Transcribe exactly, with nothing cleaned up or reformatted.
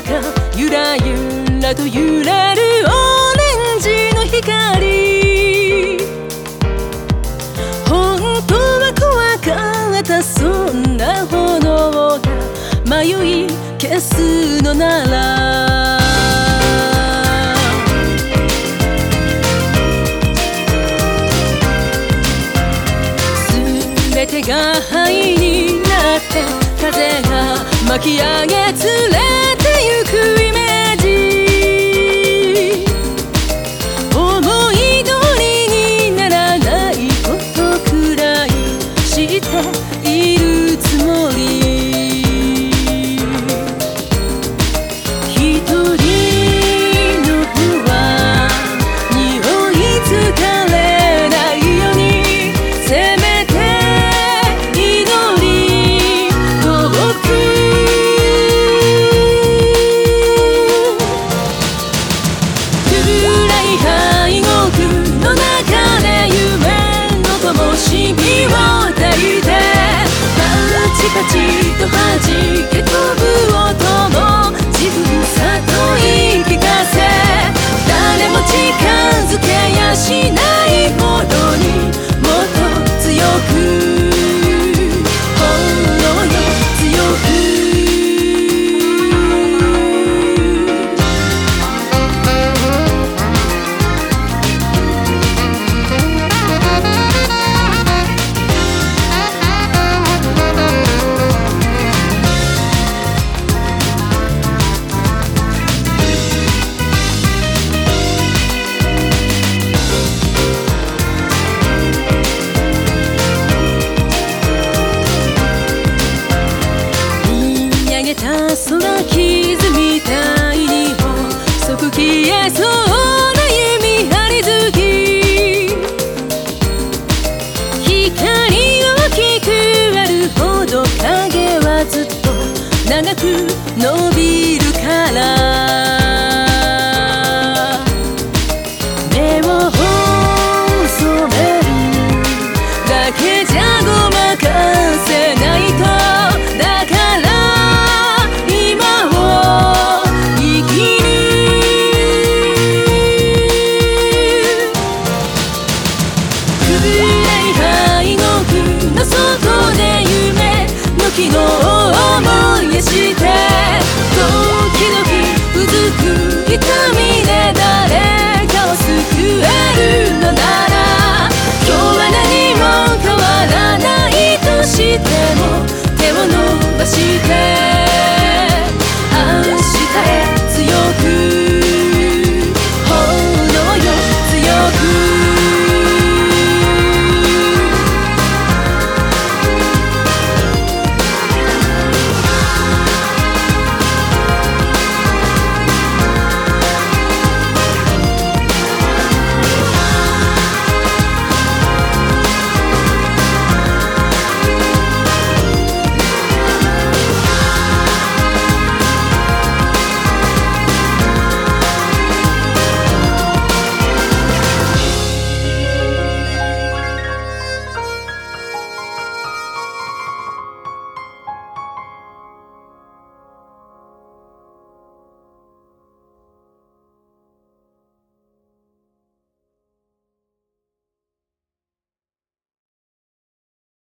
中ゆらゆらと揺れるオレンジの光、本当は怖かったそんな炎が迷い消すのなら、全てが灰になって風が巻き上げ連れてゆくイメージ、思い通りにならないことくらい知っているつもり、一人の不安に追いつかれないようにせめてパチと弾け飛ぶ音も自分さと言い聞かせ、誰も近づけやしないほどにもっと強く炎よ強く、空傷みたいにも即消えそうな弓張り付き、光大きくあるほど影はずっと長く伸びるから、目を細めるだけじゃごまかせないと、だから昨日を思い出して時々うずく痛みで誰かを救えるのなら、今日は何も変わらないとしても手を伸ばして